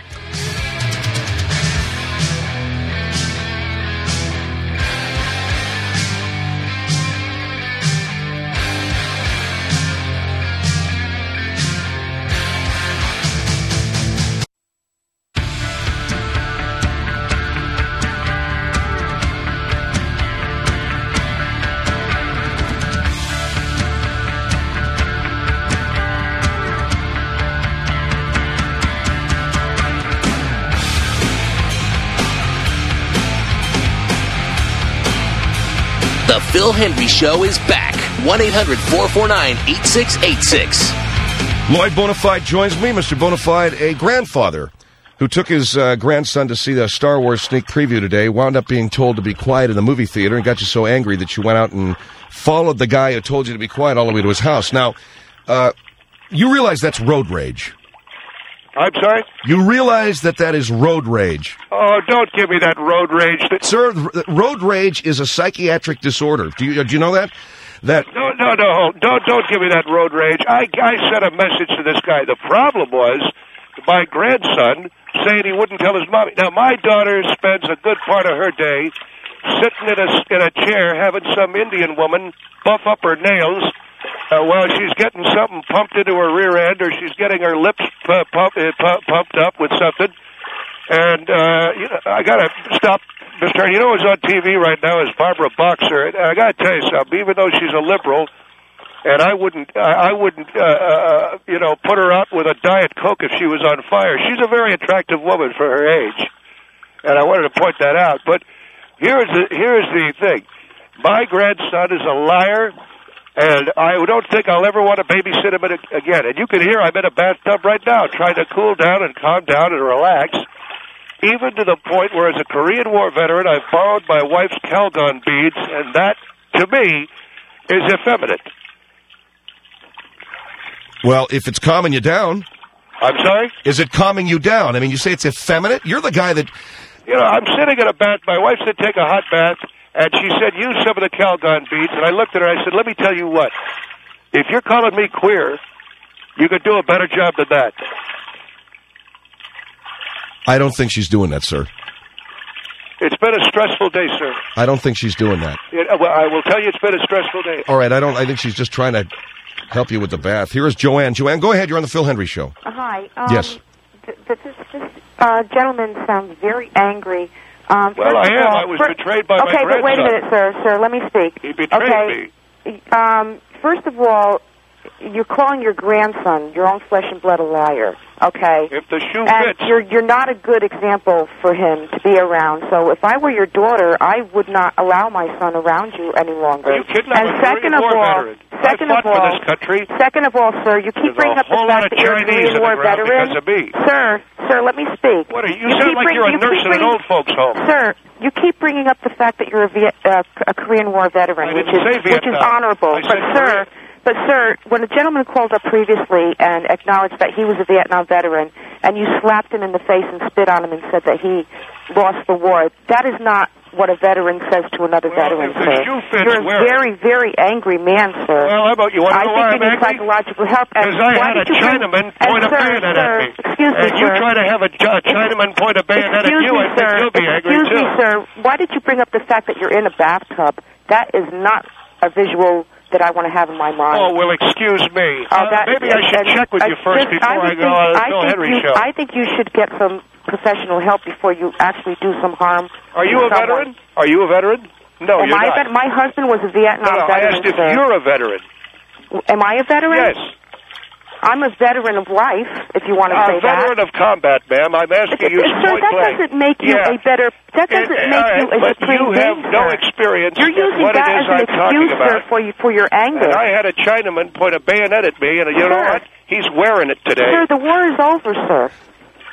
[SPEAKER 4] The Phil Hendry Show is back. one eight hundred four four nine eight six eight six.
[SPEAKER 2] Lloyd Bonafide joins me. Mister Bonafide, a grandfather who took his uh, grandson to see the Star Wars sneak preview today, wound up being told to be quiet in the movie theater and got you so angry that you went out and followed the guy who told you to be quiet all the way to his house. Now, uh, you realize that's road rage.
[SPEAKER 3] I'm sorry?
[SPEAKER 2] You realize that that is road rage.
[SPEAKER 3] Oh, don't give me that road rage. That...
[SPEAKER 2] Sir, th- road rage is a psychiatric disorder. Do you, do you know that? That
[SPEAKER 3] No, no, no. Don't, don't give me that road rage. I, I sent a message to this guy. The problem was my grandson saying he wouldn't tell his mommy. Now, my daughter spends a good part of her day sitting in a, in a chair having some Indian woman buff up her nails uh, while she's getting something pumped into her rear end, or she's getting her lips uh, pump, uh, pu- pumped up with something. And, uh, you know, I got to stop, Mister You know who's on T V right now is Barbara Boxer. And I got to tell you something, even though she's a liberal, and I wouldn't, I, I wouldn't, uh, uh, you know, put her out with a Diet Coke if she was on fire. She's a very attractive woman for her age. And I wanted to point that out. But here's the, here's the thing. My grandson is a liar, and I don't think I'll ever want to babysit him again. And you can hear I'm in a bathtub right now trying to cool down and calm down and relax, even to the point where as a Korean War veteran, I've borrowed my wife's Calgon beads, and that, to me, is effeminate.
[SPEAKER 2] Well, if it's calming you down...
[SPEAKER 3] I'm sorry?
[SPEAKER 2] Is it calming you down? I mean, you say it's effeminate? You're the guy that...
[SPEAKER 3] You know, I'm sitting in a bath. My wife said take a hot bath, and she said use some of the Calgon beads. And I looked at her, I said, let me tell you what. If you're calling me queer, you could do a better job than that.
[SPEAKER 2] I don't think she's doing that, sir.
[SPEAKER 3] It's been a stressful day, sir.
[SPEAKER 2] I don't think she's doing that.
[SPEAKER 3] It, well, I will tell you it's been a stressful day.
[SPEAKER 2] All right, I don't. I think she's just trying to help you with the bath. Here is Joanne. Joanne, go ahead. You're on the Phil Hendry Show.
[SPEAKER 8] Uh, hi. Um,
[SPEAKER 2] Yes.
[SPEAKER 8] Th- th- this this uh, gentleman sounds very angry. Um,
[SPEAKER 3] Well,
[SPEAKER 8] first
[SPEAKER 3] I
[SPEAKER 8] of
[SPEAKER 3] am.
[SPEAKER 8] all-
[SPEAKER 3] I was
[SPEAKER 8] fir-
[SPEAKER 3] betrayed by my
[SPEAKER 8] Okay, but wait a
[SPEAKER 3] grandson.
[SPEAKER 8] minute, sir. Sir, let me speak.
[SPEAKER 3] He betrayed
[SPEAKER 8] okay.
[SPEAKER 3] me.
[SPEAKER 8] Um, first of all, you're calling your grandson, your own flesh and blood, a liar. Okay.
[SPEAKER 3] If the shoe
[SPEAKER 8] And
[SPEAKER 3] fits.
[SPEAKER 8] you're you're not a good example for him to be around. So if I were your daughter, I would not allow my son around you any longer.
[SPEAKER 3] You kidnapped
[SPEAKER 8] and
[SPEAKER 3] a
[SPEAKER 8] second
[SPEAKER 3] Korean
[SPEAKER 8] of
[SPEAKER 3] War
[SPEAKER 8] all,
[SPEAKER 3] veteran.
[SPEAKER 8] second
[SPEAKER 3] I
[SPEAKER 8] of
[SPEAKER 3] fought for
[SPEAKER 8] all,
[SPEAKER 3] this country.
[SPEAKER 8] second of all, sir, you keep
[SPEAKER 3] There's
[SPEAKER 8] bringing
[SPEAKER 3] a
[SPEAKER 8] up the
[SPEAKER 3] whole lot
[SPEAKER 8] fact
[SPEAKER 3] of
[SPEAKER 8] that you're a
[SPEAKER 3] Chinese
[SPEAKER 8] Korean
[SPEAKER 3] in the
[SPEAKER 8] War
[SPEAKER 3] ground
[SPEAKER 8] veteran.
[SPEAKER 3] because of me.
[SPEAKER 8] Sir, sir, let me speak.
[SPEAKER 3] What are you? You
[SPEAKER 8] You
[SPEAKER 3] sound
[SPEAKER 8] keep
[SPEAKER 3] like
[SPEAKER 8] bring-
[SPEAKER 3] you're a
[SPEAKER 8] you
[SPEAKER 3] nurse
[SPEAKER 8] keep
[SPEAKER 3] in an
[SPEAKER 8] bringing-
[SPEAKER 3] old folks' home.
[SPEAKER 8] Sir, you keep bringing up the fact that you're a, Viet, uh, a Korean War veteran,
[SPEAKER 3] I
[SPEAKER 8] which
[SPEAKER 3] didn't
[SPEAKER 8] is
[SPEAKER 3] say
[SPEAKER 8] which is
[SPEAKER 3] Vietnam.
[SPEAKER 8] honorable.
[SPEAKER 3] I
[SPEAKER 8] But
[SPEAKER 3] said
[SPEAKER 8] sir,
[SPEAKER 3] Korea.
[SPEAKER 8] but sir, when a gentleman called up previously and acknowledged that he was a Vietnam veteran, and you slapped him in the face and spit on him and said that he lost the war, that is not what a veteran says to another
[SPEAKER 3] Well,
[SPEAKER 8] veteran,
[SPEAKER 3] if the
[SPEAKER 8] sir.
[SPEAKER 3] shoe fits,
[SPEAKER 8] You're a
[SPEAKER 3] wear it.
[SPEAKER 8] very, very angry man, sir.
[SPEAKER 3] Well, how about you? Want to
[SPEAKER 8] I
[SPEAKER 3] know
[SPEAKER 8] think
[SPEAKER 3] why
[SPEAKER 8] you
[SPEAKER 3] I'm
[SPEAKER 8] need
[SPEAKER 3] angry?
[SPEAKER 8] psychological help. And
[SPEAKER 3] Because I
[SPEAKER 8] why
[SPEAKER 3] had a
[SPEAKER 8] did you bring-
[SPEAKER 3] Chinaman
[SPEAKER 8] and
[SPEAKER 3] point a
[SPEAKER 8] sir,
[SPEAKER 3] bayonet
[SPEAKER 8] sir,
[SPEAKER 3] at me.
[SPEAKER 8] Excuse me,
[SPEAKER 3] and you
[SPEAKER 8] sir.
[SPEAKER 3] try to have a, Ch- a Chinaman point a bayonet at
[SPEAKER 8] Excuse
[SPEAKER 3] you,
[SPEAKER 8] me,
[SPEAKER 3] I think
[SPEAKER 8] sir.
[SPEAKER 3] you'll be angry
[SPEAKER 8] Excuse
[SPEAKER 3] too.
[SPEAKER 8] me, sir. Why did you bring up the fact that you're in a bathtub? That is not a visual that I want to have in my mind.
[SPEAKER 3] Oh, well, excuse me.
[SPEAKER 8] Uh,
[SPEAKER 3] Uh,
[SPEAKER 8] that-
[SPEAKER 3] maybe I should
[SPEAKER 8] and-
[SPEAKER 3] check with
[SPEAKER 8] I
[SPEAKER 3] you first
[SPEAKER 8] just-
[SPEAKER 3] before I,
[SPEAKER 8] would
[SPEAKER 3] go
[SPEAKER 8] think-
[SPEAKER 3] on the
[SPEAKER 8] I
[SPEAKER 3] Phil
[SPEAKER 8] think
[SPEAKER 3] Henry
[SPEAKER 8] you,
[SPEAKER 3] show.
[SPEAKER 8] I think you should get some professional help before you actually do some harm.
[SPEAKER 3] Are you
[SPEAKER 8] to
[SPEAKER 3] a
[SPEAKER 8] someone.
[SPEAKER 3] veteran? Are you a veteran? No,
[SPEAKER 8] Am
[SPEAKER 3] you're
[SPEAKER 8] I a
[SPEAKER 3] not.
[SPEAKER 8] vet- my husband was a Vietnam
[SPEAKER 3] No, no, I
[SPEAKER 8] veteran,
[SPEAKER 3] asked if
[SPEAKER 8] sir.
[SPEAKER 3] you're a veteran.
[SPEAKER 8] Am I a veteran?
[SPEAKER 3] Yes.
[SPEAKER 8] I'm a veteran of life, if you want to say
[SPEAKER 3] A veteran
[SPEAKER 8] that.
[SPEAKER 3] of combat, ma'am. I'm asking you some
[SPEAKER 8] Sir,
[SPEAKER 3] point
[SPEAKER 8] that
[SPEAKER 3] blank.
[SPEAKER 8] doesn't make you
[SPEAKER 3] Yeah.
[SPEAKER 8] a better. That doesn't
[SPEAKER 3] It-
[SPEAKER 8] make
[SPEAKER 3] all right,
[SPEAKER 8] you a
[SPEAKER 3] but
[SPEAKER 8] supreme
[SPEAKER 3] you have
[SPEAKER 8] being,
[SPEAKER 3] no
[SPEAKER 8] sir.
[SPEAKER 3] experience
[SPEAKER 8] You're
[SPEAKER 3] in
[SPEAKER 8] using
[SPEAKER 3] what
[SPEAKER 8] that
[SPEAKER 3] it is
[SPEAKER 8] as an
[SPEAKER 3] I'm talking
[SPEAKER 8] excuse, sir,
[SPEAKER 3] about.
[SPEAKER 8] for you for your anger.
[SPEAKER 3] And I had a Chinaman point a bayonet at me, and you know
[SPEAKER 8] Sir.
[SPEAKER 3] what? He's wearing it today.
[SPEAKER 8] Sir, the war is over, sir.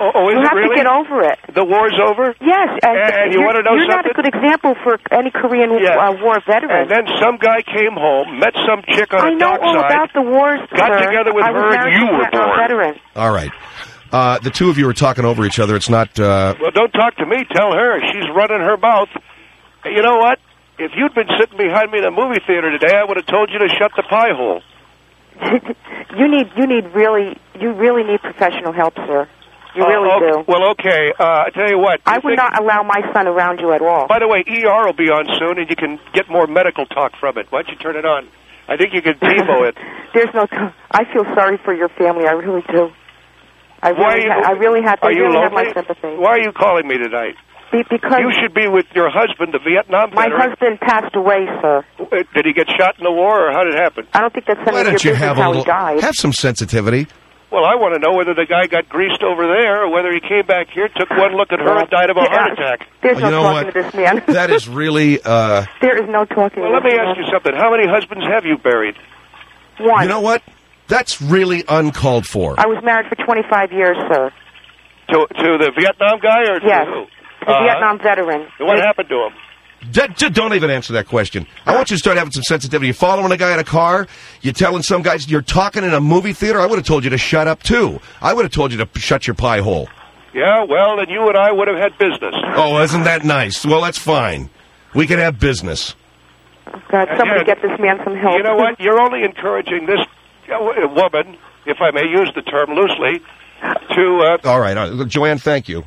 [SPEAKER 3] Oh, oh is
[SPEAKER 8] you
[SPEAKER 3] it
[SPEAKER 8] have
[SPEAKER 3] really?
[SPEAKER 8] to get over it.
[SPEAKER 3] The war's over?
[SPEAKER 8] Yes.
[SPEAKER 3] And, and you
[SPEAKER 8] you're,
[SPEAKER 3] want to know
[SPEAKER 8] you're
[SPEAKER 3] something?
[SPEAKER 8] not a good example for any Korean
[SPEAKER 3] Yeah.
[SPEAKER 8] uh, War veteran.
[SPEAKER 3] And then some guy came home, met some chick on
[SPEAKER 8] I
[SPEAKER 3] a
[SPEAKER 8] know all
[SPEAKER 3] dockside,
[SPEAKER 8] about the wars,
[SPEAKER 3] got
[SPEAKER 8] sir.
[SPEAKER 3] together with
[SPEAKER 8] I was
[SPEAKER 3] her, and
[SPEAKER 8] married
[SPEAKER 3] you
[SPEAKER 8] to a
[SPEAKER 3] were
[SPEAKER 8] Vietnam
[SPEAKER 3] born.
[SPEAKER 8] veteran.
[SPEAKER 2] All right. Uh, the two of you are talking over each other. It's not... Uh...
[SPEAKER 3] Well, don't talk to me. Tell her. She's running her mouth. Hey, you know what? If you'd been sitting behind me in a movie theater today, I would have told you to shut the pie hole.
[SPEAKER 8] you need, you need really, you really need professional help, sir. You really
[SPEAKER 3] uh, okay.
[SPEAKER 8] do.
[SPEAKER 3] Well, okay. Uh, I tell you what.
[SPEAKER 8] I
[SPEAKER 3] you
[SPEAKER 8] would
[SPEAKER 3] think...
[SPEAKER 8] not allow my son around you at all.
[SPEAKER 3] By the way, E R will be on soon, and you can get more medical talk from it. Why don't you turn it on? I think you can TiVo it.
[SPEAKER 8] There's no. T- I feel sorry for your family. I really do. I really,
[SPEAKER 3] Why are you,
[SPEAKER 8] ha- I really have.
[SPEAKER 3] Are
[SPEAKER 8] They
[SPEAKER 3] you
[SPEAKER 8] really
[SPEAKER 3] lonely?
[SPEAKER 8] have my sympathy.
[SPEAKER 3] Why are you calling me tonight?
[SPEAKER 8] Be- because
[SPEAKER 3] You should be with your husband, the Vietnam
[SPEAKER 8] my
[SPEAKER 3] veteran.
[SPEAKER 8] husband passed away, sir.
[SPEAKER 3] Did he get shot in the war, or how did it happen?
[SPEAKER 8] I don't think that's some
[SPEAKER 2] Why
[SPEAKER 8] of your
[SPEAKER 2] don't you
[SPEAKER 8] business
[SPEAKER 2] have a
[SPEAKER 8] how
[SPEAKER 2] little...
[SPEAKER 8] he died.
[SPEAKER 2] Have some sensitivity.
[SPEAKER 3] Well, I want to know whether the guy got greased over there, or whether he came back here, took one look at her, and died of a heart attack.
[SPEAKER 8] There's
[SPEAKER 2] Well, you
[SPEAKER 8] no
[SPEAKER 2] know
[SPEAKER 8] talking
[SPEAKER 2] what?
[SPEAKER 8] to this man.
[SPEAKER 2] That is really... Uh...
[SPEAKER 8] There is no talking.
[SPEAKER 3] Well,
[SPEAKER 8] to
[SPEAKER 3] let
[SPEAKER 8] this
[SPEAKER 3] me
[SPEAKER 8] man.
[SPEAKER 3] ask you something. How many husbands have you buried?
[SPEAKER 8] One.
[SPEAKER 2] You know what? That's really uncalled for.
[SPEAKER 8] I was married for twenty-five years, sir.
[SPEAKER 3] To to the Vietnam guy, or
[SPEAKER 8] Yes.
[SPEAKER 3] to who?
[SPEAKER 8] A
[SPEAKER 3] Uh,
[SPEAKER 8] Vietnam veteran.
[SPEAKER 3] What happened to him?
[SPEAKER 2] D- d- don't even answer that question. I want you to start having some sensitivity. You're following a guy in a car. You're telling some guys you're talking in a movie theater. I would have told you to shut up, too. I would have told you to p- shut your pie hole.
[SPEAKER 3] Yeah, well, then you and I would have had business.
[SPEAKER 2] Oh, isn't that nice? Well, that's fine. We can have business.
[SPEAKER 8] God, somebody
[SPEAKER 3] Yeah.
[SPEAKER 8] get this man some help.
[SPEAKER 3] You know what? You're only encouraging this uh, woman, if I may use the term loosely, to... Uh,
[SPEAKER 2] All right. All right. Joanne, thank you.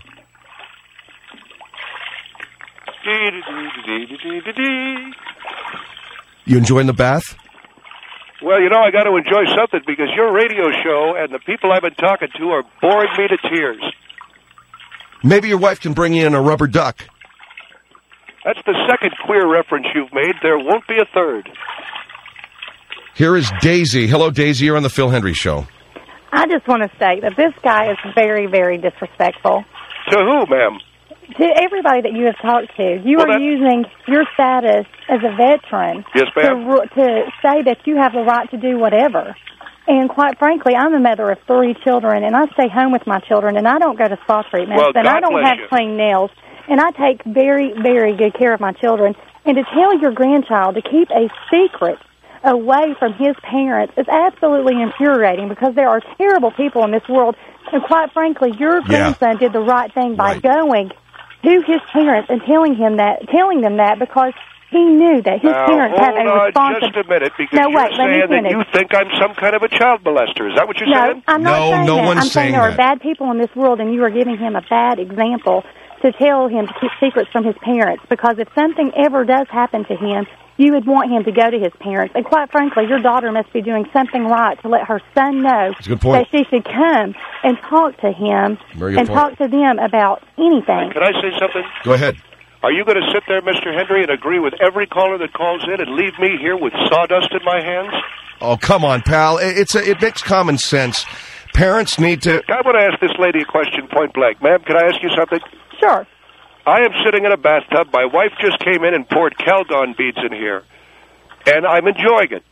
[SPEAKER 2] You enjoying the bath?
[SPEAKER 3] Well, you know, I got to enjoy something because your radio show and the people I've been talking to are boring me to tears.
[SPEAKER 2] Maybe your wife can bring you in a rubber duck.
[SPEAKER 3] That's the second queer reference you've made. There won't be a third.
[SPEAKER 2] Here is Daisy. Hello, Daisy. You're on the Phil Hendry Show.
[SPEAKER 9] I just want to state that this guy is very, very disrespectful.
[SPEAKER 3] To who, ma'am?
[SPEAKER 9] To everybody that you have talked to. You
[SPEAKER 3] Well,
[SPEAKER 9] are
[SPEAKER 3] that-
[SPEAKER 9] using your status as a veteran
[SPEAKER 3] Yes,
[SPEAKER 9] to,
[SPEAKER 3] ma'am.
[SPEAKER 9] ru- to say that you have the right to do whatever. And quite frankly, I'm a mother of three children, and I stay home with my children, and I don't go to spa treatments,
[SPEAKER 3] Well,
[SPEAKER 9] and I
[SPEAKER 3] God
[SPEAKER 9] don't
[SPEAKER 3] bless
[SPEAKER 9] have
[SPEAKER 3] you.
[SPEAKER 9] clean nails, and I take very, very good care of my children. And to tell your grandchild to keep a secret away from his parents is absolutely infuriating because there are terrible people in this world, and quite frankly, your
[SPEAKER 2] Yeah.
[SPEAKER 9] grandson did the right thing by
[SPEAKER 2] Right.
[SPEAKER 9] going to his parents and telling him that, telling them that because he knew that his
[SPEAKER 3] Now,
[SPEAKER 9] parents have
[SPEAKER 3] hold
[SPEAKER 9] a
[SPEAKER 3] on
[SPEAKER 9] responsibility.
[SPEAKER 3] just a minute, because
[SPEAKER 9] No,
[SPEAKER 3] you're
[SPEAKER 9] wait, let me
[SPEAKER 3] saying that
[SPEAKER 9] finish.
[SPEAKER 3] you think I'm some kind of a child molester. Is that what you're
[SPEAKER 9] No,
[SPEAKER 3] saying?
[SPEAKER 9] I'm not
[SPEAKER 2] No,
[SPEAKER 9] saying
[SPEAKER 2] no
[SPEAKER 9] that.
[SPEAKER 2] one's
[SPEAKER 9] I'm saying
[SPEAKER 2] saying
[SPEAKER 9] there are
[SPEAKER 2] that.
[SPEAKER 9] bad people in this world, and you are giving him a bad example to tell him to keep secrets from his parents. Because if something ever does happen to him, you would want him to go to his parents. And quite frankly, your daughter must be doing something right to let her son know
[SPEAKER 2] That's a good point.
[SPEAKER 9] that she should come and talk to him
[SPEAKER 2] Very good
[SPEAKER 9] and
[SPEAKER 2] point.
[SPEAKER 9] talk to them about anything.
[SPEAKER 3] Can I say something?
[SPEAKER 2] Go ahead.
[SPEAKER 3] Are you going to sit there, Mister Henry, and agree with every caller that calls in and leave me here with sawdust in my hands?
[SPEAKER 2] Oh, come on, pal. It- It's a, it makes common sense. Parents need to...
[SPEAKER 3] I want to ask this lady a question point blank. Ma'am, can I ask you something?
[SPEAKER 9] Sure.
[SPEAKER 3] I am sitting in a bathtub. My wife just came in and poured Calgon beads in here, and I'm enjoying it.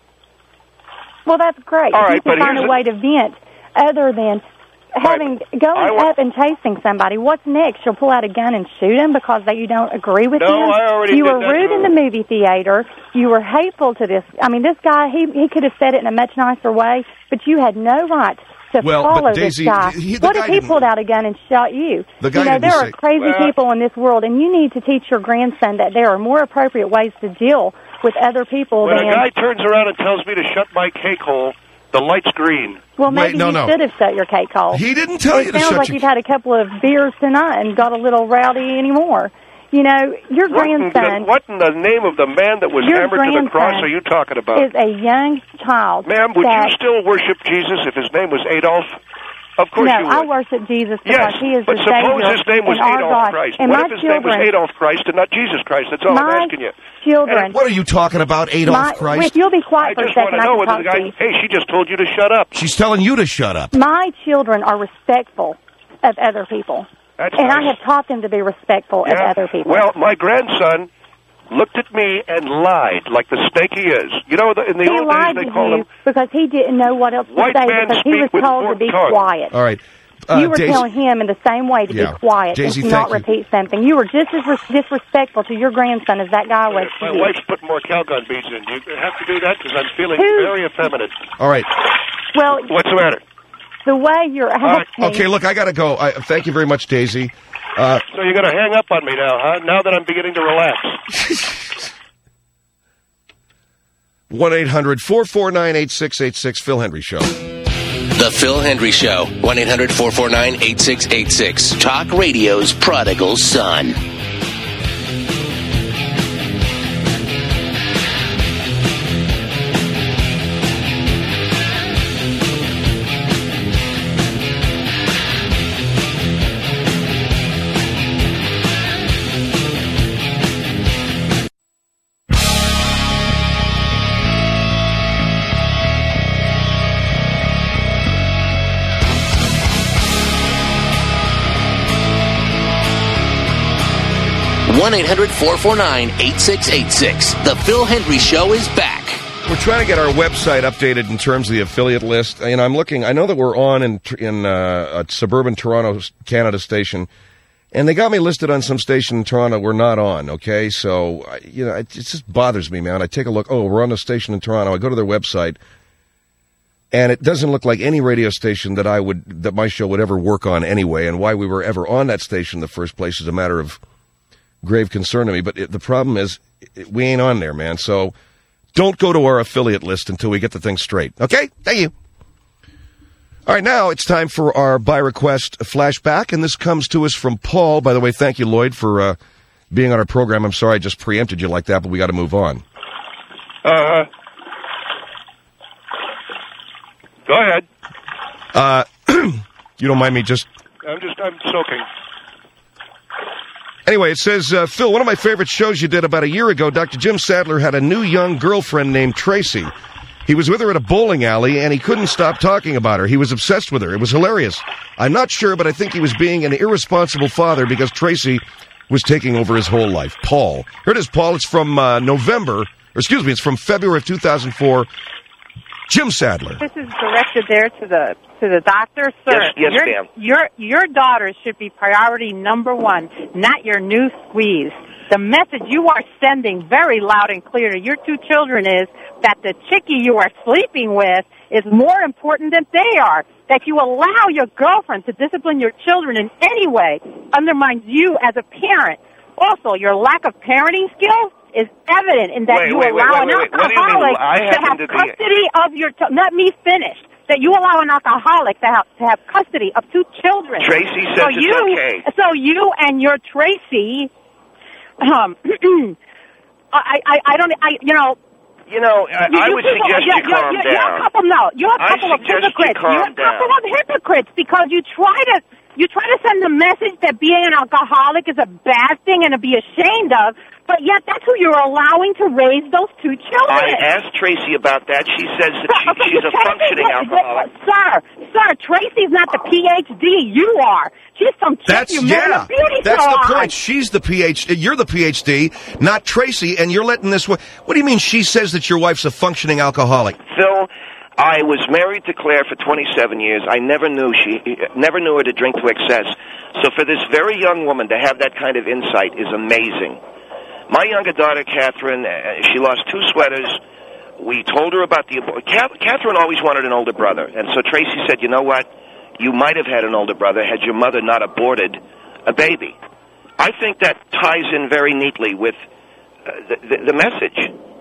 [SPEAKER 9] Well, that's great.
[SPEAKER 3] All
[SPEAKER 9] If
[SPEAKER 3] right,
[SPEAKER 9] you can
[SPEAKER 3] but
[SPEAKER 9] find a
[SPEAKER 3] here's
[SPEAKER 9] way to vent other than having going
[SPEAKER 3] I wa-
[SPEAKER 9] up and chasing somebody. What's next? You'll pull out a gun and shoot him because that you don't agree with
[SPEAKER 3] No,
[SPEAKER 9] him?
[SPEAKER 3] I already
[SPEAKER 9] You
[SPEAKER 3] did
[SPEAKER 9] were
[SPEAKER 3] that
[SPEAKER 9] rude in
[SPEAKER 3] move.
[SPEAKER 9] the movie theater. You were hateful to this. I mean, this guy, he he could have said it in a much nicer way, but you had no right to
[SPEAKER 2] Well, but
[SPEAKER 9] follow
[SPEAKER 2] Daisy,
[SPEAKER 9] this guy.
[SPEAKER 2] he- the
[SPEAKER 9] What
[SPEAKER 2] guy
[SPEAKER 9] if he
[SPEAKER 2] didn't-
[SPEAKER 9] pulled out a gun and shot you?
[SPEAKER 2] The guy
[SPEAKER 9] you know,
[SPEAKER 2] didn't
[SPEAKER 9] there are
[SPEAKER 2] say-
[SPEAKER 9] crazy
[SPEAKER 3] Well-
[SPEAKER 9] people in this world, and you need to teach your grandson that there are more appropriate ways to deal with other people
[SPEAKER 3] When
[SPEAKER 9] than...
[SPEAKER 3] a guy turns around and tells me to shut my cake hole, the light's green.
[SPEAKER 9] Well, maybe
[SPEAKER 2] Wait, no,
[SPEAKER 9] you
[SPEAKER 2] no.
[SPEAKER 9] should have shut your cake hole.
[SPEAKER 2] He didn't tell
[SPEAKER 9] it
[SPEAKER 2] you to
[SPEAKER 9] sounds
[SPEAKER 2] shut
[SPEAKER 9] like
[SPEAKER 2] your...
[SPEAKER 9] you've had a couple of beers tonight and got a little rowdy anymore. You know, your
[SPEAKER 3] What in, the,
[SPEAKER 9] grandson
[SPEAKER 3] what in the name of the man that was
[SPEAKER 9] Your
[SPEAKER 3] hammered to the cross
[SPEAKER 9] grandson
[SPEAKER 3] are you talking about?
[SPEAKER 9] is a young child.
[SPEAKER 3] Ma'am, would
[SPEAKER 9] that,
[SPEAKER 3] you still worship Jesus if his name was Adolf? Of course
[SPEAKER 9] No,
[SPEAKER 3] you would.
[SPEAKER 9] I worship Jesus because
[SPEAKER 3] Yes,
[SPEAKER 9] he is
[SPEAKER 3] but
[SPEAKER 9] the
[SPEAKER 3] suppose
[SPEAKER 9] Savior
[SPEAKER 3] his name was
[SPEAKER 9] and our
[SPEAKER 3] Adolf
[SPEAKER 9] God.
[SPEAKER 3] Christ.
[SPEAKER 9] And
[SPEAKER 3] What
[SPEAKER 9] my
[SPEAKER 3] if his name was
[SPEAKER 9] children,
[SPEAKER 3] Adolf Christ and not Jesus Christ? That's all I'm
[SPEAKER 9] my
[SPEAKER 3] asking you.
[SPEAKER 9] children,
[SPEAKER 2] What are you talking about, Adolf
[SPEAKER 9] my,
[SPEAKER 2] Christ?
[SPEAKER 9] if you'll be
[SPEAKER 3] I
[SPEAKER 9] quiet for a
[SPEAKER 3] just want
[SPEAKER 9] second,
[SPEAKER 3] to
[SPEAKER 9] I
[SPEAKER 3] know
[SPEAKER 9] can
[SPEAKER 3] whether
[SPEAKER 9] talk
[SPEAKER 3] the
[SPEAKER 9] to
[SPEAKER 3] guy...
[SPEAKER 9] you.
[SPEAKER 3] Hey, she just told you to shut up.
[SPEAKER 2] She's telling you to shut up.
[SPEAKER 9] My children are respectful of other people.
[SPEAKER 3] That's
[SPEAKER 9] and
[SPEAKER 3] nice.
[SPEAKER 9] I have taught them to be respectful
[SPEAKER 3] Yeah.
[SPEAKER 9] of other people.
[SPEAKER 3] Well, my grandson looked at me and lied like the snake he is. You know, the, in the
[SPEAKER 9] he
[SPEAKER 3] old
[SPEAKER 9] lied
[SPEAKER 3] days
[SPEAKER 9] to
[SPEAKER 3] they called
[SPEAKER 9] you
[SPEAKER 3] him...
[SPEAKER 9] because he didn't know what else to
[SPEAKER 3] White
[SPEAKER 9] say
[SPEAKER 3] man
[SPEAKER 9] because he
[SPEAKER 3] speak
[SPEAKER 9] was
[SPEAKER 3] with
[SPEAKER 9] told to
[SPEAKER 3] forked
[SPEAKER 9] be
[SPEAKER 3] tongue.
[SPEAKER 9] quiet.
[SPEAKER 2] All right. Uh,
[SPEAKER 9] you were
[SPEAKER 2] Daisy-
[SPEAKER 9] telling him in the same way to
[SPEAKER 2] Yeah.
[SPEAKER 9] be quiet
[SPEAKER 2] Daisy,
[SPEAKER 9] and to not
[SPEAKER 2] thank you.
[SPEAKER 9] repeat something. You were just as re- disrespectful to your grandson as that guy was to
[SPEAKER 3] My
[SPEAKER 9] you.
[SPEAKER 3] wife's putting more Calgon beads in. You have to do that because I'm feeling
[SPEAKER 9] Who-
[SPEAKER 3] very effeminate.
[SPEAKER 2] All right.
[SPEAKER 9] Well,
[SPEAKER 3] What's the matter?
[SPEAKER 9] the way you're
[SPEAKER 2] Uh,
[SPEAKER 9] acting...
[SPEAKER 2] okay, look, I got to go. I, thank you very much, Daisy. Uh,
[SPEAKER 3] So you're going to hang up on me now, huh? Now that I'm beginning to relax.
[SPEAKER 2] one eight hundred four four nine eight six eight six, Phil Hendry Show.
[SPEAKER 4] The Phil Hendry Show, one eight hundred four four nine eight six eight six. Talk Radio's prodigal son. one eight hundred four four nine eight six eight six. The Phil Hendry Show is back.
[SPEAKER 2] We're trying to get our website updated in terms of the affiliate list. And I'm looking, I know that we're on in, in uh, a suburban Toronto, Canada station, and they got me listed on some station in Toronto we're not on, okay? So, I- you know, it, it just bothers me, man. I take a look, oh, we're on a station in Toronto. I go to their website, and it doesn't look like any radio station that I would, that my show would ever work on anyway, and why we were ever on that station in the first place is a matter of grave concern to me. But it, the problem is, it, we ain't on there, man. So don't go to our affiliate list until we get the thing straight. Okay? Thank you. All right, now it's time for our by request flashback, and this comes to us from Paul. By the way, thank you, Lloyd, for uh, being on our program. I'm sorry I just preempted you like that, but we got to move on.
[SPEAKER 3] Uh-huh. Go ahead.
[SPEAKER 2] Uh, you don't mind me just...
[SPEAKER 3] I'm just, I'm soaking.
[SPEAKER 2] Anyway, it says, uh, Phil, one of my favorite shows you did about a year ago, Doctor Jim Sadler had a new young girlfriend named Tracy. He was with her at a bowling alley, and he couldn't stop talking about her. He was obsessed with her. It was hilarious. I'm not sure, but I think he was being an irresponsible father because Tracy was taking over his whole life. Paul. Here it is, Paul. It's from uh, November, or excuse me, it's from February of two thousand four. Jim Sadler.
[SPEAKER 10] This is directed there to the to the doctor, sir.
[SPEAKER 11] Yes, yes,
[SPEAKER 10] your,
[SPEAKER 11] ma'am.
[SPEAKER 10] Your your daughter should be priority number one, not your new squeeze. The message you are sending very loud and clear to your two children is that the chickie you are sleeping with is more important than they are. That you allow your girlfriend to discipline your children in any way undermines you as a parent. Also, your lack of parenting skills is evident in that
[SPEAKER 11] Wait,
[SPEAKER 10] you
[SPEAKER 11] wait, wait,
[SPEAKER 10] allow
[SPEAKER 11] wait,
[SPEAKER 10] an
[SPEAKER 11] wait, wait. What do you mean?
[SPEAKER 10] alcoholic
[SPEAKER 11] I
[SPEAKER 10] to
[SPEAKER 11] happen
[SPEAKER 10] have
[SPEAKER 11] to be-
[SPEAKER 10] custody of your... T- let me finish. That you allow an alcoholic to have, to have custody of two children.
[SPEAKER 11] Tracy says
[SPEAKER 10] so
[SPEAKER 11] it's
[SPEAKER 10] you,
[SPEAKER 11] okay.
[SPEAKER 10] So you and your Tracy... Um, I, I, I don't... I, you know...
[SPEAKER 11] You know, I,
[SPEAKER 10] You-
[SPEAKER 11] I
[SPEAKER 10] you
[SPEAKER 11] would
[SPEAKER 10] people-
[SPEAKER 11] suggest
[SPEAKER 10] you're,
[SPEAKER 11] you calm
[SPEAKER 10] you're, you're
[SPEAKER 11] down.
[SPEAKER 10] a couple, no, you're a
[SPEAKER 11] I
[SPEAKER 10] couple of
[SPEAKER 11] suggest you
[SPEAKER 10] hypocrites.
[SPEAKER 11] calm
[SPEAKER 10] You're a couple
[SPEAKER 11] down.
[SPEAKER 10] of hypocrites because you try to you try to send the message that being an alcoholic is a bad thing and to be ashamed of, but yet that's who you're allowing to raise those two children.
[SPEAKER 11] I asked Tracy about that. She says that she,
[SPEAKER 10] Okay,
[SPEAKER 11] she's a
[SPEAKER 10] Tracy,
[SPEAKER 11] functioning
[SPEAKER 10] what-
[SPEAKER 11] alcoholic.
[SPEAKER 10] Sir, sir, Tracy's not the P H D. You are. She's some chick
[SPEAKER 2] That's,
[SPEAKER 10] you met in
[SPEAKER 2] yeah,
[SPEAKER 10] a beauty
[SPEAKER 2] that's
[SPEAKER 10] salon.
[SPEAKER 2] the point. She's the P H D. You're the P H D, not Tracy, and you're letting this... What do you mean she says that your wife's a functioning alcoholic?
[SPEAKER 11] Phil, I was married to Claire for twenty-seven years. I never knew she, never knew her to drink to excess. So for this very young woman to have that kind of insight is amazing. My younger daughter, Catherine, uh, she lost two sweaters. We told her about the... Abo- Kath- Catherine always wanted an older brother. And so Tracy said, you know what? You might have had an older brother had your mother not aborted a baby. I think that ties in very neatly with uh, the, the, the message.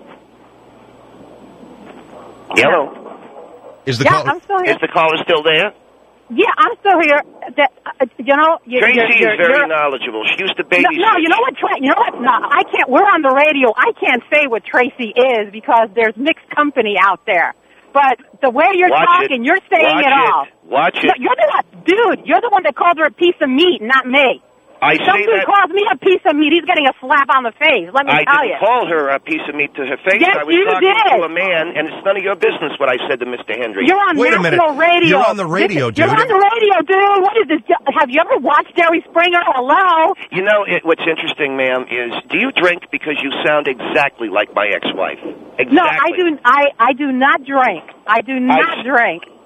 [SPEAKER 11] Yellow.
[SPEAKER 2] Is the
[SPEAKER 10] Yeah,
[SPEAKER 2] call-
[SPEAKER 10] I'm still here.
[SPEAKER 11] Is the caller still there?
[SPEAKER 10] Yeah, I'm still here. That uh, you know, you,
[SPEAKER 11] Tracy
[SPEAKER 10] you're, you're,
[SPEAKER 11] is very
[SPEAKER 10] you're,
[SPEAKER 11] knowledgeable. She used to
[SPEAKER 10] No,
[SPEAKER 11] babysit.
[SPEAKER 10] no, you know what? Tra- you know what? No, I can't. We're on the radio. I can't say what Tracy is because there's mixed company out there. But the way you're
[SPEAKER 11] Watch
[SPEAKER 10] talking,
[SPEAKER 11] it.
[SPEAKER 10] you're saying
[SPEAKER 11] Watch
[SPEAKER 10] it all.
[SPEAKER 11] Watch
[SPEAKER 10] No,
[SPEAKER 11] it.
[SPEAKER 10] you're the one, dude. You're the one that called her a piece of meat, not me.
[SPEAKER 11] I
[SPEAKER 10] Some
[SPEAKER 11] say
[SPEAKER 10] dude
[SPEAKER 11] that.
[SPEAKER 10] calls me a piece of meat. He's getting a slap on the face. Let me
[SPEAKER 11] I
[SPEAKER 10] tell
[SPEAKER 11] didn't
[SPEAKER 10] you.
[SPEAKER 11] call her a piece of meat to her face.
[SPEAKER 10] Yes,
[SPEAKER 11] I was
[SPEAKER 10] you
[SPEAKER 11] talking
[SPEAKER 10] did.
[SPEAKER 11] to a man, and it's none of your business what I said to Mister Henry.
[SPEAKER 10] You're on
[SPEAKER 2] Wait a
[SPEAKER 10] national
[SPEAKER 2] minute.
[SPEAKER 10] radio.
[SPEAKER 2] You're on the radio,
[SPEAKER 10] This-
[SPEAKER 2] dude.
[SPEAKER 10] You're on the radio, dude. What is this? Have you ever watched Jerry Springer? Hello.
[SPEAKER 11] You know, it, what's interesting, ma'am, is do you drink because you sound exactly like my ex-wife? Exactly.
[SPEAKER 10] No, I do. I I do not drink. I do not
[SPEAKER 11] I-
[SPEAKER 10] drink.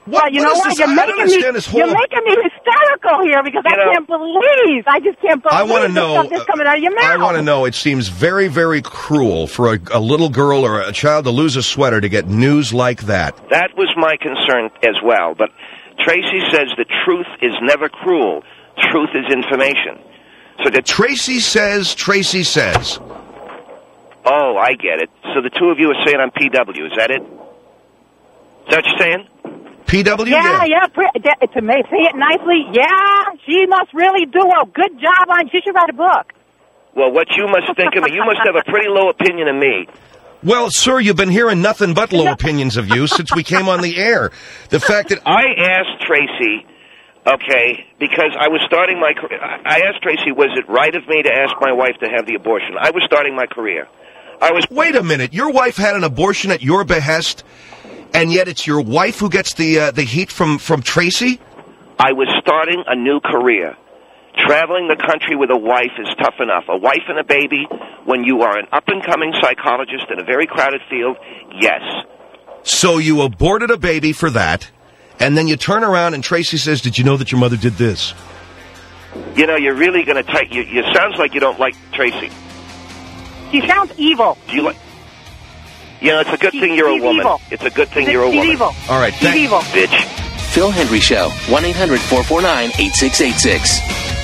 [SPEAKER 10] Well, you
[SPEAKER 2] what
[SPEAKER 10] know
[SPEAKER 2] is
[SPEAKER 10] what?
[SPEAKER 2] this?
[SPEAKER 10] You're
[SPEAKER 2] I don't
[SPEAKER 10] making me.
[SPEAKER 2] understand this whole-
[SPEAKER 10] You're making me hysterical here because
[SPEAKER 11] You
[SPEAKER 10] I
[SPEAKER 11] know-
[SPEAKER 10] can't believe. I just can't believe
[SPEAKER 2] I want to
[SPEAKER 10] the
[SPEAKER 2] know.
[SPEAKER 10] stuff that's coming out of your mouth.
[SPEAKER 2] I want to know. It seems very, very cruel for a, a little girl or a child to lose a sweater to get news like that.
[SPEAKER 11] That was my concern as well. But Tracy says the truth is never cruel. Truth is information. So that
[SPEAKER 2] Tracy says, Tracy says.
[SPEAKER 11] Oh, I get it. So the two of you are saying I'm P W. Is that it? Is that what you're saying?
[SPEAKER 2] P W?
[SPEAKER 10] Yeah, yeah. Pre- that- to may say it nicely, yeah, she must really do a good job on. She should write a book.
[SPEAKER 11] Well, what you must think of me, you must have a pretty low opinion of me.
[SPEAKER 2] Well, sir, you've been hearing nothing but low opinions of you since we came on the air. The fact that
[SPEAKER 11] I asked Tracy, okay, because I was starting my career. I asked Tracy, was it right of me to ask my wife to have the abortion? I was starting my career. I was.
[SPEAKER 2] Wait a minute. Your wife had an abortion at your behest, and yet it's your wife who gets the uh, the heat from, from Tracy?
[SPEAKER 11] I was starting a new career. Traveling the country with a wife is tough enough. A wife and a baby, when you are an up-and-coming psychologist in a very crowded field, yes.
[SPEAKER 2] So you aborted a baby for that, and then you turn around and Tracy says, did you know that your mother did this?
[SPEAKER 11] You know, you're really going to take... You, you sounds like you don't like Tracy.
[SPEAKER 10] She sounds evil.
[SPEAKER 11] Do you like... You know, it's a good
[SPEAKER 10] She-
[SPEAKER 11] thing you're a
[SPEAKER 10] she's
[SPEAKER 11] woman.
[SPEAKER 10] evil.
[SPEAKER 11] It's a good thing
[SPEAKER 10] She's
[SPEAKER 11] you're a woman.
[SPEAKER 10] evil.
[SPEAKER 2] All right,
[SPEAKER 10] She's
[SPEAKER 2] thank-
[SPEAKER 10] evil.
[SPEAKER 11] Bitch.
[SPEAKER 4] Phil Hendry Show, one eight hundred four four nine eight six eight six.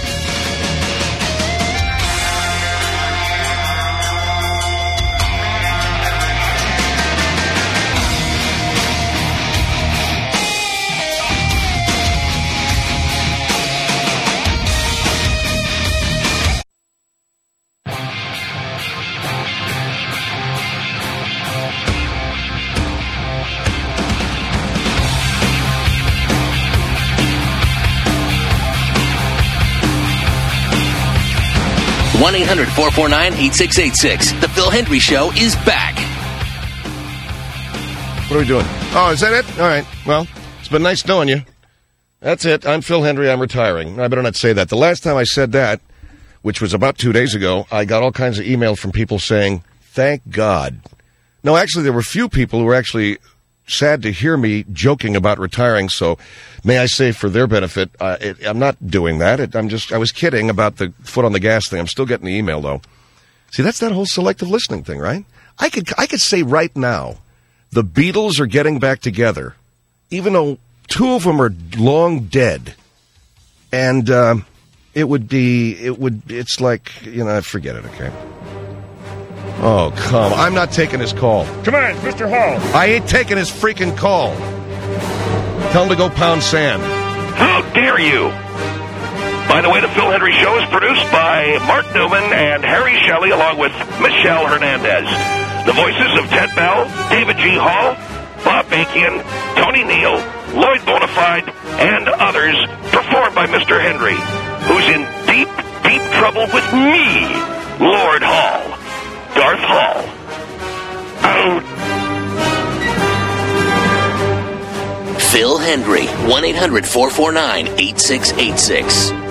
[SPEAKER 4] one eight hundred four four nine eight six eight six. The Phil Hendry Show is back.
[SPEAKER 2] What are we doing? Oh, is that it? All right. Well, it's been nice knowing you. That's it. I'm Phil Hendry. I'm retiring. I better not say that. The last time I said that, which was about two days ago, I got all kinds of email from people saying, thank God. No, actually, there were a few people who were actually sad to hear me joking about retiring, so may I say for their benefit, uh, it, I'm not doing that. It, I'm just, I was kidding about the foot on the gas thing. I'm still getting the email, though. See, that's that whole selective listening thing, right? I could, I could say right now, the Beatles are getting back together, even though two of them are long dead. And um, it would be, it would, it's like, you know, forget it, okay? Oh, come on. I'm not taking his call.
[SPEAKER 12] Come on, Mister Hall.
[SPEAKER 2] I ain't taking his freaking call. Tell him to go pound sand.
[SPEAKER 13] How dare you? By the way, the Phil Hendry Show is produced by Mark Newman and Harry Shelley, along with Michelle Hernandez. The voices of Ted Bell, David G. Hall, Bob Bakian, Tony Neal, Lloyd Bonafide, and others, performed by Mister Hendry, who's in deep, deep trouble with me, Lord Hall. Darth Hall. Out.
[SPEAKER 4] Phil Hendry, one eight hundred four four nine eight six eight six.